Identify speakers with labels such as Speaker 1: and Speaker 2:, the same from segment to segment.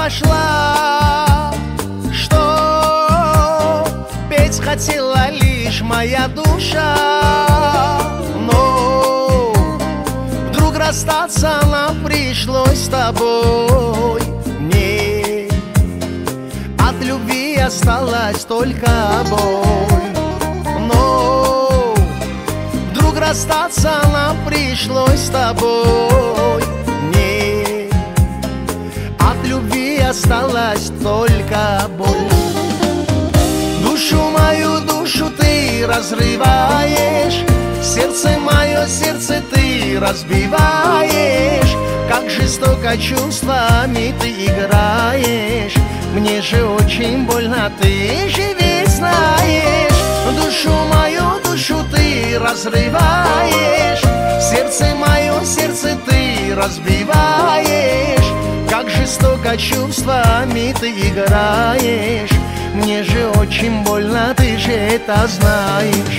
Speaker 1: пошла, что петь хотела лишь моя душа. Но вдруг расстаться нам пришлось с тобой. Мне от любви осталась только боль. Но вдруг расстаться нам пришлось с тобой. Мне от любви осталась только боль. Душу мою, душу ты разрываешь, сердце мое, сердце ты разбиваешь. Как жестоко чувствами ты играешь, мне же очень больно, ты же ведь знаешь. Душу мою, душу ты разрываешь, сердце мое, сердце ты разбиваешь. Как жестоко чувствами ты играешь, мне же очень больно, ты же это знаешь.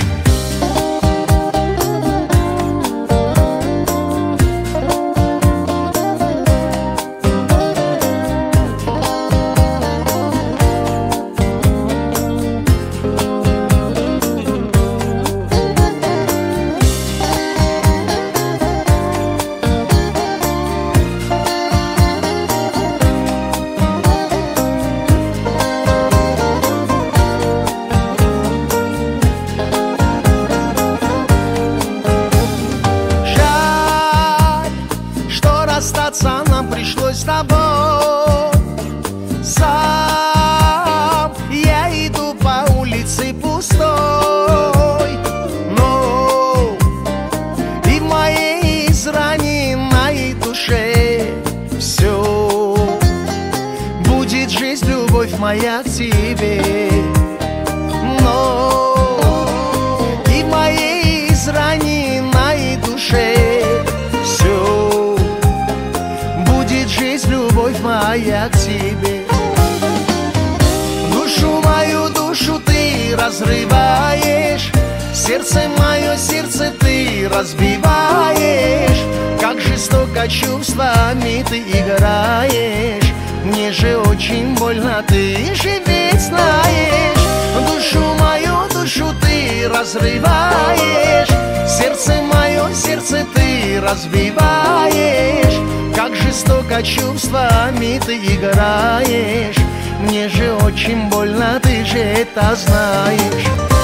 Speaker 1: Расстаться нам пришлось с тобой. Сам я иду по улице пустой, но и в моей израненной душе все будет жизнь, любовь моя к тебе. Но и в моей израненной душе все жизнь, любовь моя к тебе. Душу мою, душу ты разрываешь, сердце мое, сердце ты разбиваешь. Как жестоко чувствами ты играешь, мне же очень больно, ты же ведь знаешь. Душу мою, душу ты разрываешь, сердце мое, сердце ты разбиваешь. Как жестоко чувствами ты играешь, мне же очень больно, ты же это знаешь.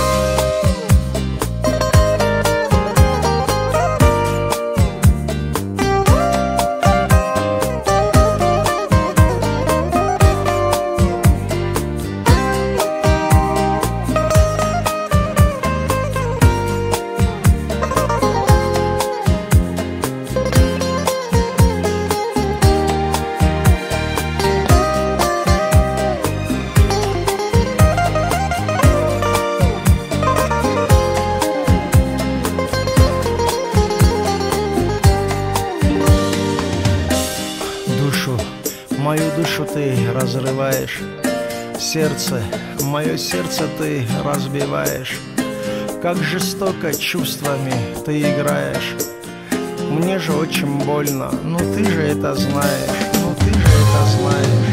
Speaker 1: Мою душу ты разрываешь, сердце, мое сердце ты разбиваешь. Как жестоко чувствами ты играешь, мне же очень больно, но ты же это знаешь, но ты же это знаешь.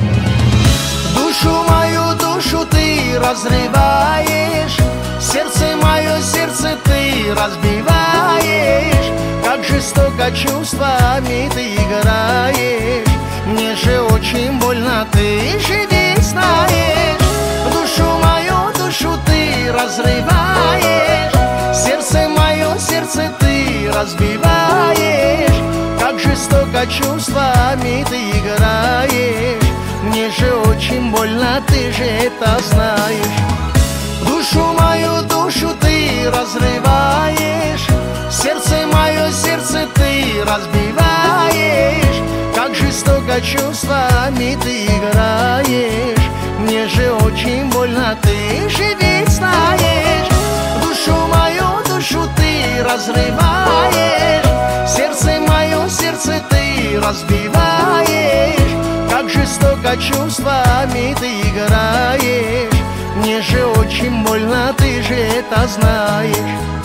Speaker 1: Душу мою, душу ты разрываешь, сердце мое, сердце ты разбиваешь. Как жестоко чувствами ты играешь, мне же очень больно, ты же ведь знаешь. Душу мою, душу ты разрываешь, сердце мое, сердце ты разбиваешь. Как жестоко чувствами ты играешь, мне же очень больно, ты же это знаешь. Душу мою, душу ты разрываешь, сердце мое, сердце ты разбиваешь. Как жестоко чувствами ты играешь, мне же очень больно, ты же ведь знаешь. Душу мою, душу ты разрываешь, сердце мое, сердце ты разбиваешь. Как жестоко чувствами ты играешь, мне же очень больно, ты же это знаешь.